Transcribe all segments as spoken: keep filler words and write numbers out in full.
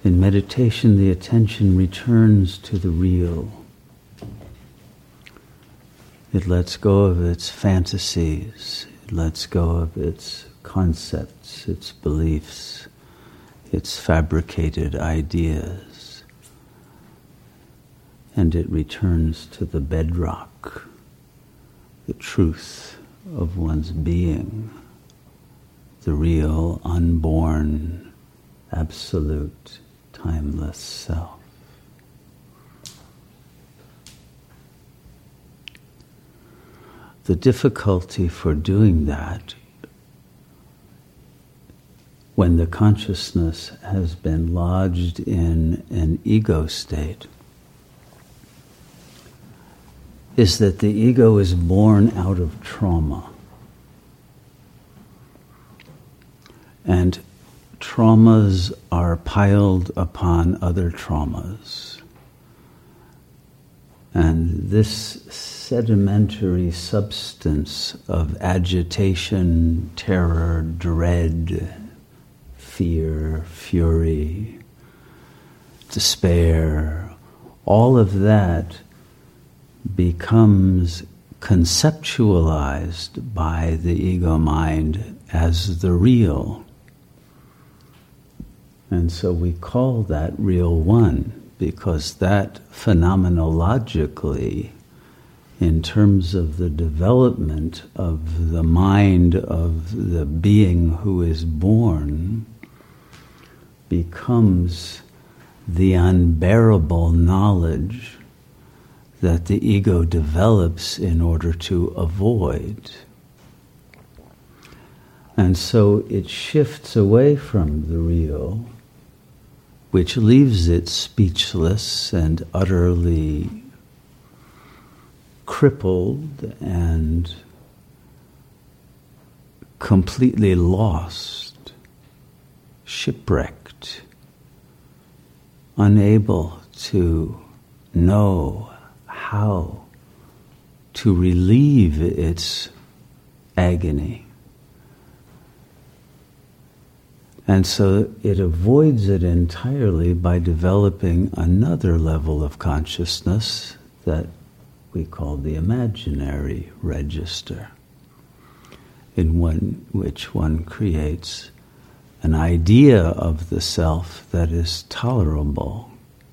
In meditation, the attention returns to the real. It lets go of its fantasies. It lets go of its concepts, its beliefs, its fabricated ideas. And it returns to the bedrock, the truth of one's being, the real, unborn, absolute, timeless self. The difficulty for doing that, when the consciousness has been lodged in an ego state, is that the ego is born out of trauma. And traumas are piled upon other traumas. And this sedimentary substance of agitation, terror, dread, fear, fury, despair, all of that becomes conceptualized by the ego mind as the real. And so we call that real one, because that phenomenologically, in terms of the development of the mind of the being who is born, becomes the unbearable knowledge that the ego develops in order to avoid. And so it shifts away from the real, which leaves it speechless and utterly crippled and completely lost, shipwrecked, unable to know how to relieve its agony. And so it avoids it entirely by developing another level of consciousness that we call the imaginary register, in one which one creates an idea of the self that is tolerable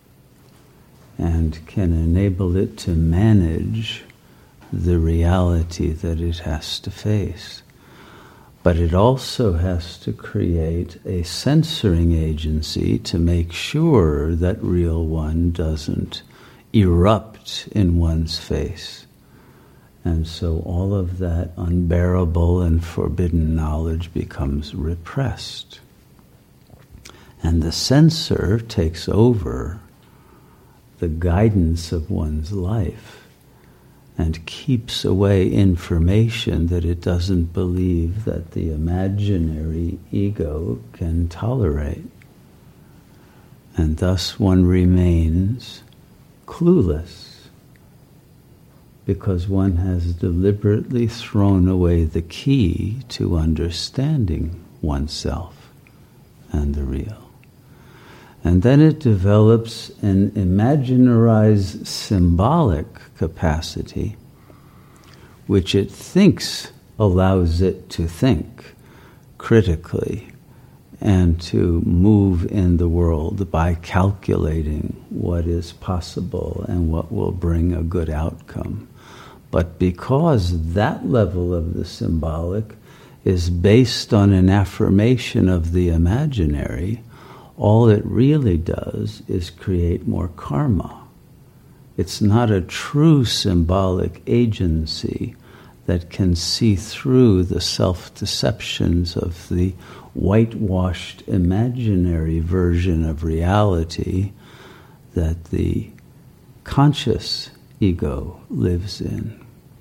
and can enable it to manage the reality that it has to face. But it also has to create a censoring agency to make sure that real one doesn't erupt in one's face. And so all of that unbearable and forbidden knowledge becomes repressed. And the censor takes over the guidance of one's life and keeps away information that it doesn't believe that the imaginary ego can tolerate. And thus one remains clueless, because one has deliberately thrown away the key to understanding oneself and the real. And then it develops an imaginarized symbolic capacity, which it thinks allows it to think critically and to move in the world by calculating what is possible and what will bring a good outcome. But because that level of the symbolic is based on an affirmation of the imaginary, all it really does is create more karma. It's not a true symbolic agency that can see through the self-deceptions of the whitewashed imaginary version of reality that the conscious ego lives in.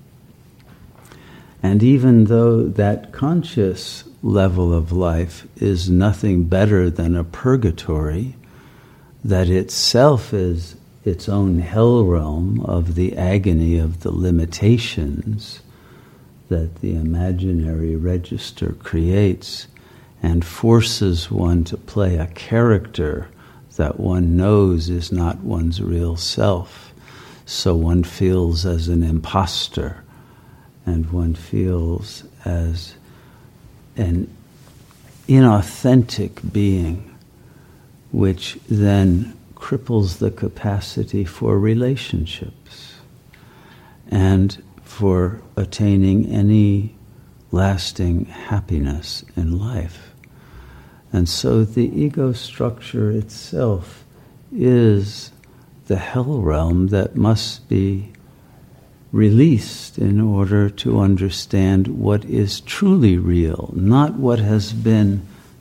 And even though that conscious level of life is nothing better than a purgatory, that itself is its own hell realm of the agony of the limitations that the imaginary register creates and forces one to play a character that one knows is not one's real self. So one feels as an imposter, and one feels as an inauthentic being, which then cripples the capacity for relationships and for attaining any lasting happiness in life. And so the ego structure itself is the hell realm that must be released in order to understand what is truly real, not what has been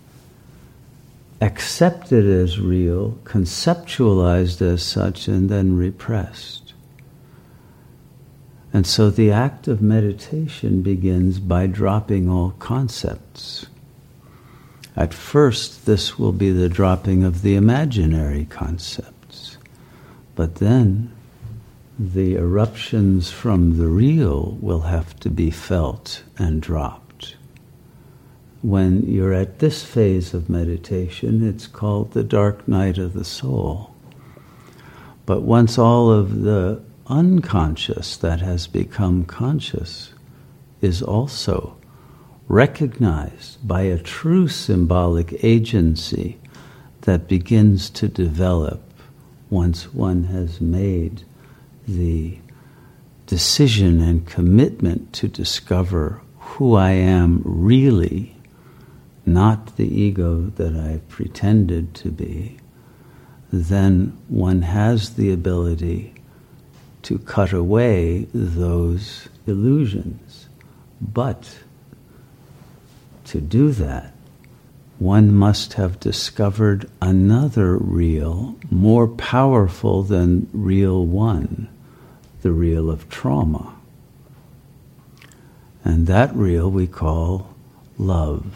accepted as real, conceptualized as such, and then repressed. And so the act of meditation begins by dropping all concepts. At first, this will be the dropping of the imaginary concepts, but then the eruptions from the real will have to be felt and dropped. When you're at this phase of meditation, it's called the dark night of the soul. But once all of the unconscious that has become conscious is also recognized by a true symbolic agency that begins to develop once one has made the decision and commitment to discover who I am really, not the ego that I pretended to be, then one has the ability to cut away those illusions. But to do that, one must have discovered another real, more powerful than real one, the real of trauma. And that real we call love.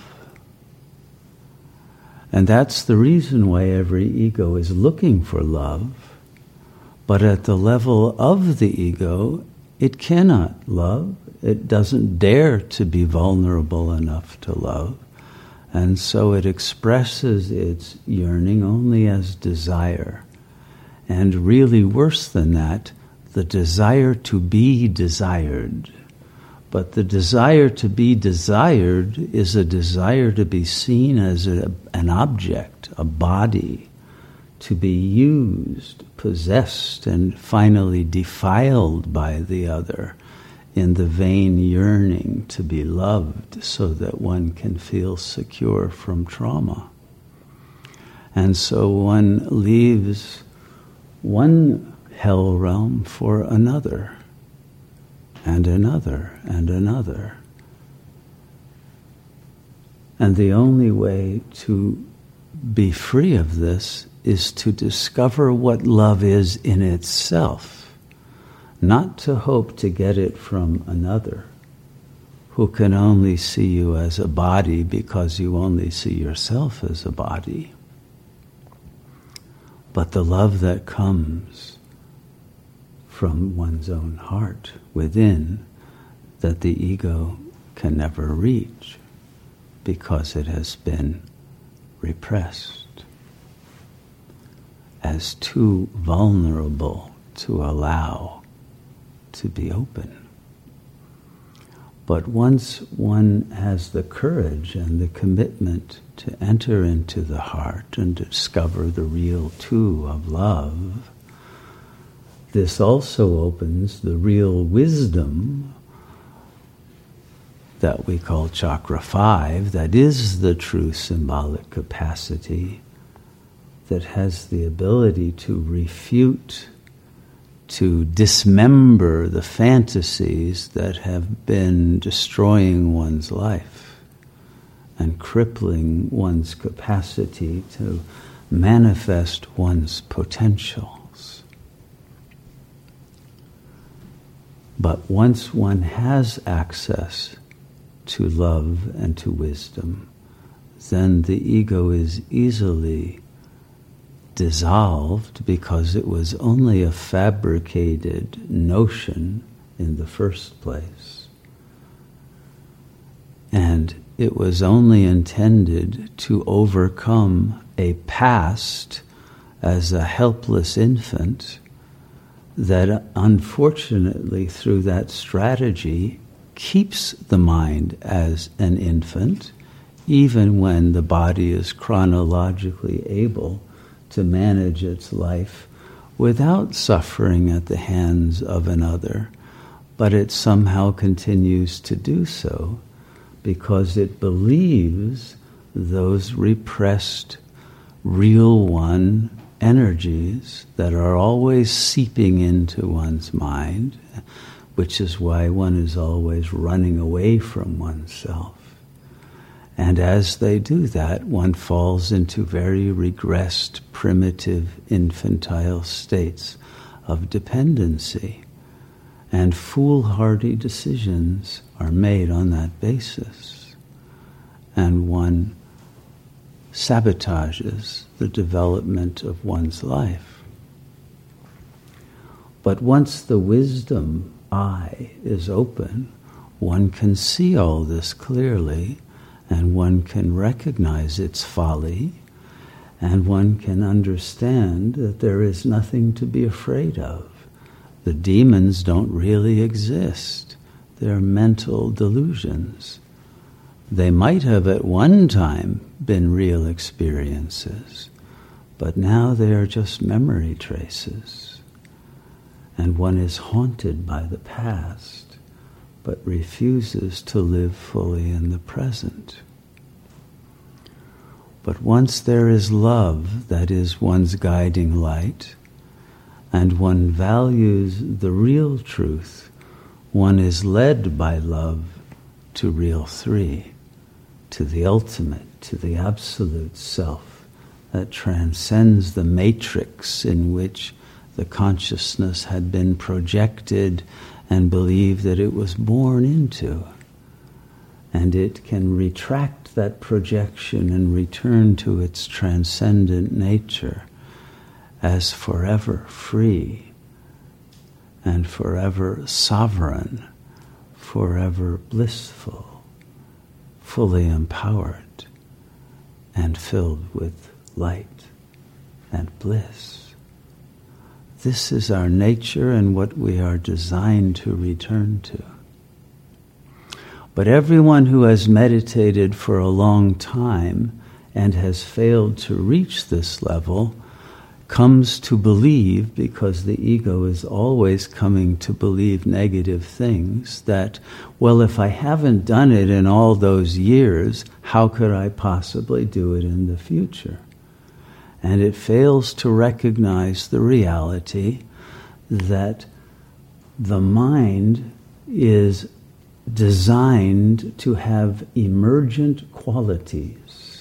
And that's the reason why every ego is looking for love, but at the level of the ego, it cannot love. It doesn't dare to be vulnerable enough to love. And so it expresses its yearning only as desire. And really worse than that, the desire to be desired. But the desire to be desired is a desire to be seen as a, an object, a body, to be used, possessed, and finally defiled by the other in the vain yearning to be loved so that one can feel secure from trauma. And so one leaves one hell realm for another, and another, and another. And the only way to be free of this is to discover what love is in itself, not to hope to get it from another who can only see you as a body because you only see yourself as a body, but the love that comes from one's own heart within, that the ego can never reach because it has been repressed as too vulnerable to allow to be open. But once one has the courage and the commitment to enter into the heart and discover the real two of love, this also opens the real wisdom that we call chakra five, that is the true symbolic capacity that has the ability to refute, to dismember the fantasies that have been destroying one's life and crippling one's capacity to manifest one's potentials. But once one has access to love and to wisdom, then the ego is easily dissolved because it was only a fabricated notion in the first place. And it was only intended to overcome a past as a helpless infant that unfortunately through that strategy keeps the mind as an infant, even when the body is chronologically able to manage its life without suffering at the hands of another, but it somehow continues to do so because it believes those repressed real one energies that are always seeping into one's mind, which is why one is always running away from oneself. And as they do that, one falls into very regressed, primitive, infantile states of dependency. And foolhardy decisions are made on that basis. And one sabotages the development of one's life. But once the wisdom eye is open, one can see all this clearly, and one can recognize its folly, and one can understand that there is nothing to be afraid of. The demons don't really exist. They're mental delusions. They might have at one time been real experiences, but now they are just memory traces. And one is haunted by the past, but refuses to live fully in the present. But once there is love that is one's guiding light, and one values the real truth, one is led by love to real three, to the ultimate, to the absolute self that transcends the matrix in which the consciousness had been projected and believed that it was born into. And it can retract that projection and return to its transcendent nature as forever free and forever sovereign, forever blissful, fully empowered, and filled with light and bliss. This is our nature and what we are designed to return to. But everyone who has meditated for a long time and has failed to reach this level comes to believe, because the ego is always coming to believe negative things, that, well, if I haven't done it in all those years, how could I possibly do it in the future? And it fails to recognize the reality that the mind is designed to have emergent qualities,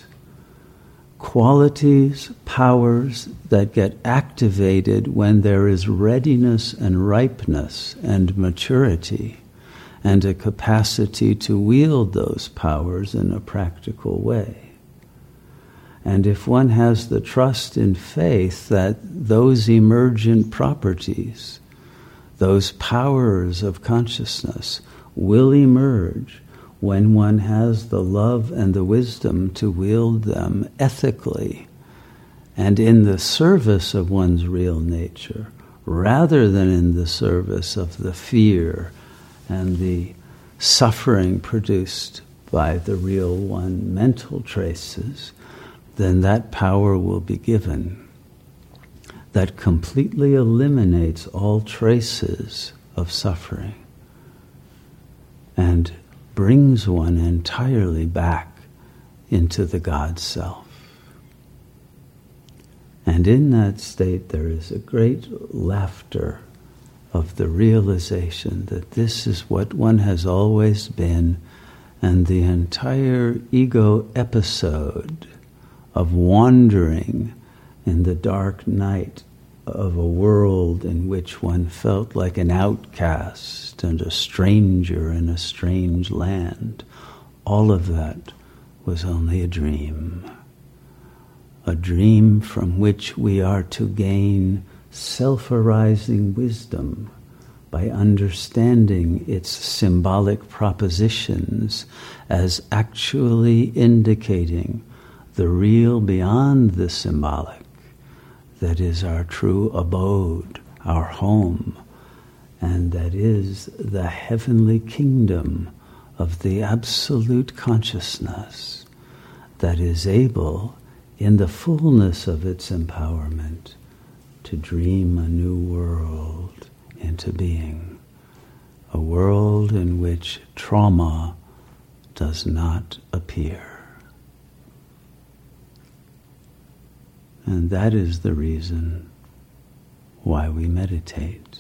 qualities, powers that get activated when there is readiness and ripeness and maturity and a capacity to wield those powers in a practical way. And if one has the trust and faith that those emergent properties, those powers of consciousness, will emerge when one has the love and the wisdom to wield them ethically and in the service of one's real nature, rather than in the service of the fear and the suffering produced by the real one mental traces, then that power will be given that completely eliminates all traces of suffering and brings one entirely back into the God Self. And in that state there is a great laughter of the realization that this is what one has always been, and the entire ego episode of wandering in the dark night of a world in which one felt like an outcast and a stranger in a strange land, all of that was only a dream. A dream from which we are to gain self-arising wisdom by understanding its symbolic propositions as actually indicating the real beyond the symbolic, that is our true abode, our home, and that is the heavenly kingdom of the absolute consciousness that is able, in the fullness of its empowerment, to dream a new world into being, a world in which trauma does not appear. And that is the reason why we meditate.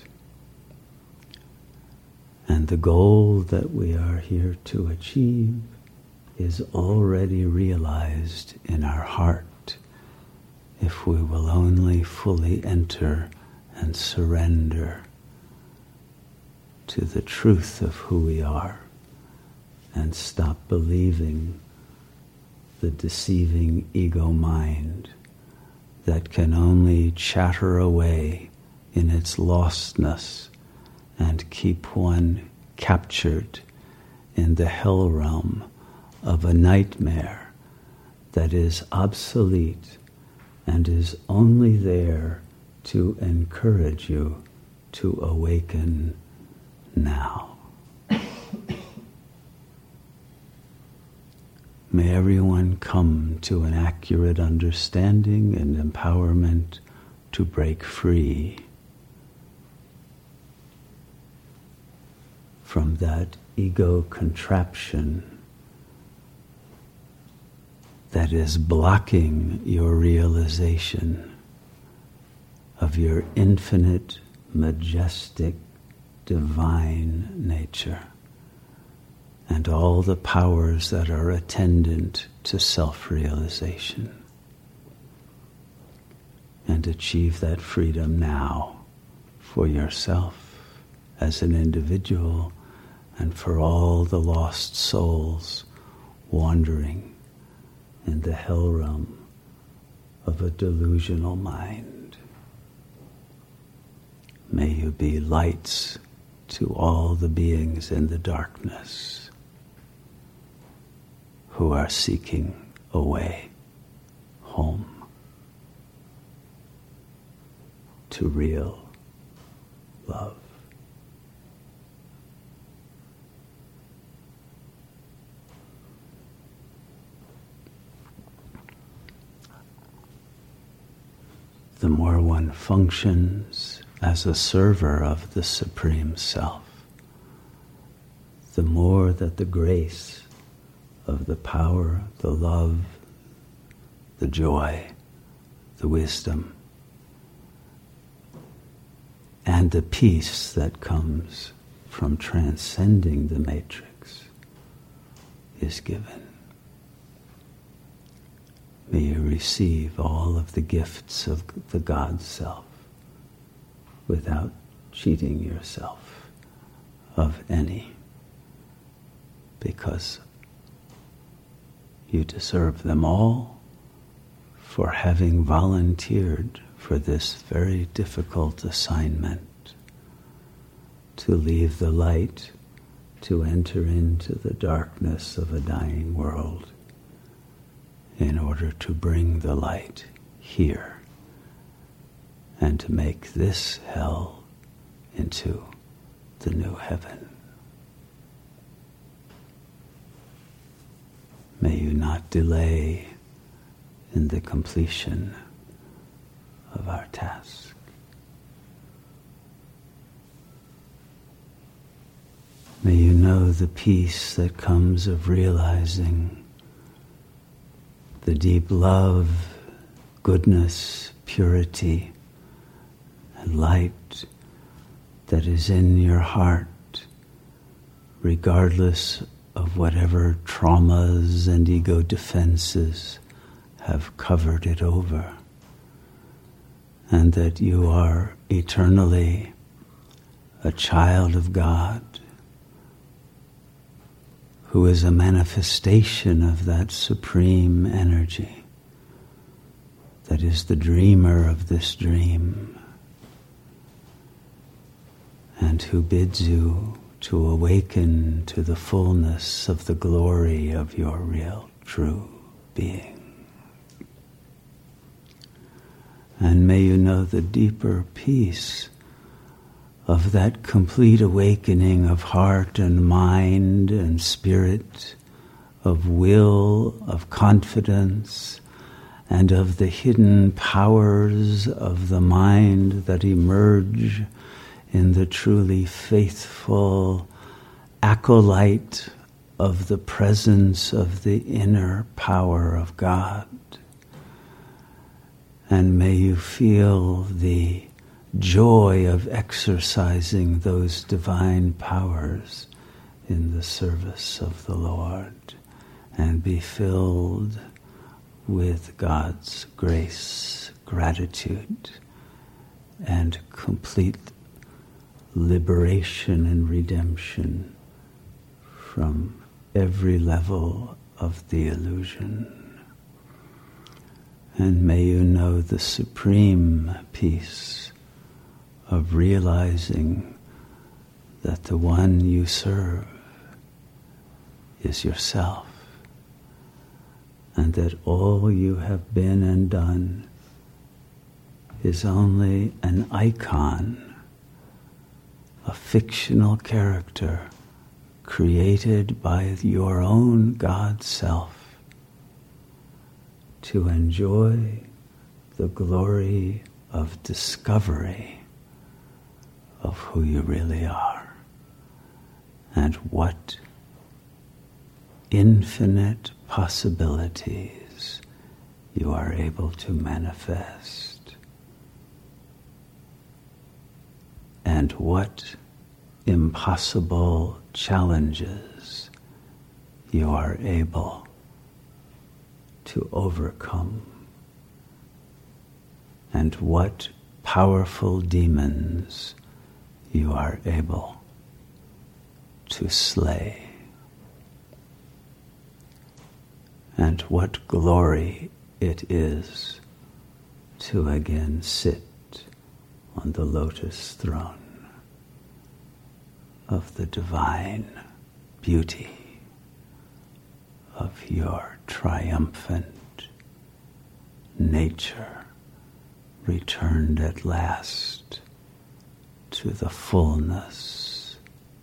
And the goal that we are here to achieve is already realized in our heart if we will only fully enter and surrender to the truth of who we are and stop believing the deceiving ego mind that can only chatter away in its lostness and keep one captured in the hell realm of a nightmare that is obsolete and is only there to encourage you to awaken now. May everyone come to an accurate understanding and empowerment to break free from that ego contraption that is blocking your realization of your infinite, majestic, divine nature and all the powers that are attendant to self-realization. And achieve that freedom now for yourself as an individual and for all the lost souls wandering in the hell realm of a delusional mind. May you be lights to all the beings in the darkness who are seeking a way home to real love. The more one functions as a server of the Supreme Self, the more that the grace of the power, the love, the joy, the wisdom, and the peace that comes from transcending the matrix is given. May you receive all of the gifts of the God Self without cheating yourself of any, because you deserve them all for having volunteered for this very difficult assignment to leave the light, to enter into the darkness of a dying world in order to bring the light here and to make this hell into the new heaven. May you not delay in the completion of our task. May you know the peace that comes of realizing the deep love, goodness, purity, and light that is in your heart, regardless of whatever traumas and ego defenses have covered it over, and that you are eternally a child of God who is a manifestation of that supreme energy that is the dreamer of this dream and who bids you to awaken to the fullness of the glory of your real, true being. And may you know the deeper peace of that complete awakening of heart and mind and spirit, of will, of confidence, and of the hidden powers of the mind that emerge in the truly faithful acolyte of the presence of the inner power of God. And may you feel the joy of exercising those divine powers in the service of the Lord, and be filled with God's grace, gratitude, and complete liberation and redemption from every level of the illusion. And may you know the supreme peace of realizing that the one you serve is yourself, and that all you have been and done is only an icon, a fictional character created by your own God self to enjoy the glory of discovery of who you really are and what infinite possibilities you are able to manifest, and what impossible challenges you are able to overcome, and what powerful demons you are able to slay, and what glory it is to again sit on the lotus throne of the divine beauty of your triumphant nature, returned at last to the fullness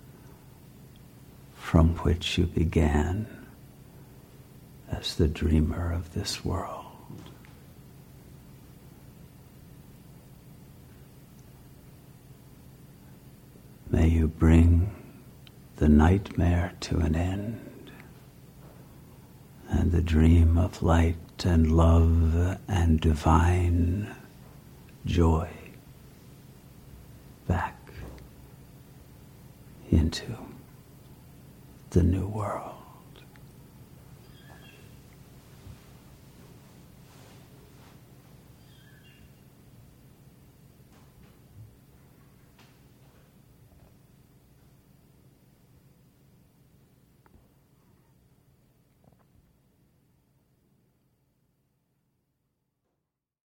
from which you began as the dreamer of this world. May you bring the nightmare to an end, and the dream of light and love and divine joy back into the new world.